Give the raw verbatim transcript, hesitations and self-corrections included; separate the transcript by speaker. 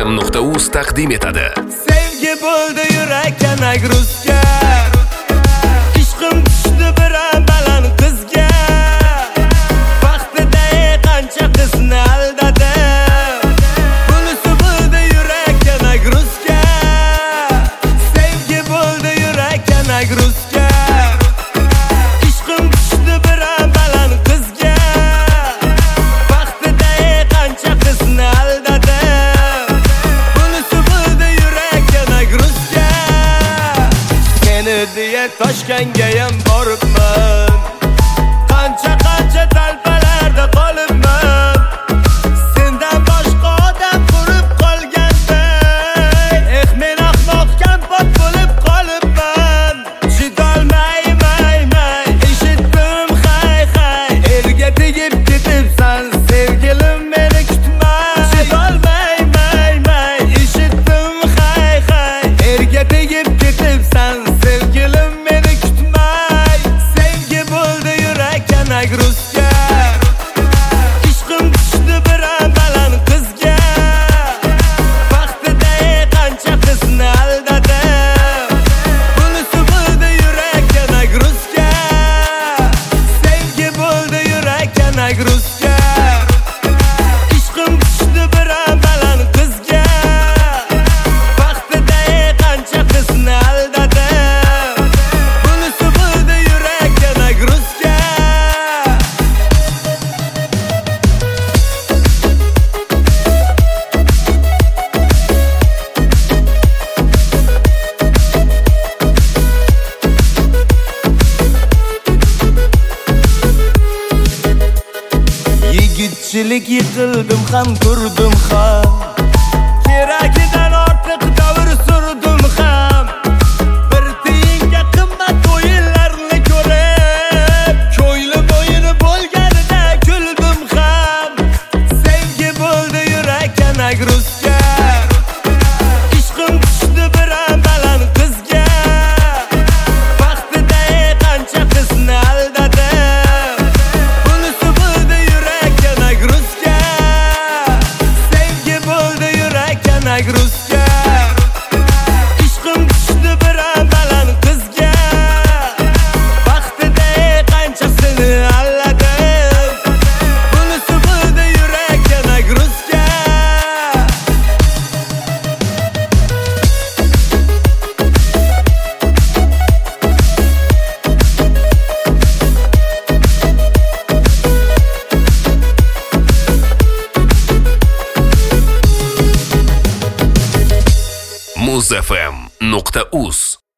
Speaker 1: muzfm nuqta uz taqdim etadi.
Speaker 2: Sevgi bo'ldi yurakka nagruzga, ishqim tushdi bir baland qizga, vaqtida qancha qizni aldadi, bunisi bo'ldi yurakka nagruzga. Sevgi bo'ldi yurakka nagruzga, ishqim tushdi bir baland qizga, vaqtida qancha qizni aldadi, bunisi bo'ldi yurakka nagruzga. Seni diye Toshkentga ham boribman, qancha qancha talpalarda qolibman, sendan boshqa odam ko'rib qolganday, eh men ahmoq kampot bo'lib qolibman. Chidolmayman, eshitdim hay hay, elga tegib ketibsan sevgilim, meni kutmay. Chidolmayman, eshitdim hay hay, elga tegib ketibsan sevgilim, meni kutmay. Sevgi bo'ldi yurakka nagruzga, ishqim tushdi bir baland qizga, vaqtida qancha qizni aldadi, bunisi bo'ldi yurakka nagruzga. Sevgi bo'ldi yurakka nagruzga, ishqim tushdi bir baland qizga, vaqtida qancha qizni aldadi, bunisi bo'ldi yurakka nagruzga. Yigitchilik yiqildim ham turdim ham, keragidan ortiq davr surdim ham, bir tiyinga qimmat o'yinlarni ko'rib, ko'nglim o'yini bo'lganida kuldim ham. Sevgi bo'ldi yurakka nagruzga, ishqim tushdi bir baland qizga, vaqtida qancha qizni aldadi, bunisi bo'ldi yurakka nagruzga. Sevgi bo'ldi yurakka nagruzga, ishqim tushdi bir baland qizga, vaqtida qanchasini aldadi, bunisi bo'ldi yurakka nagruzga.
Speaker 1: muzfm nuqta uz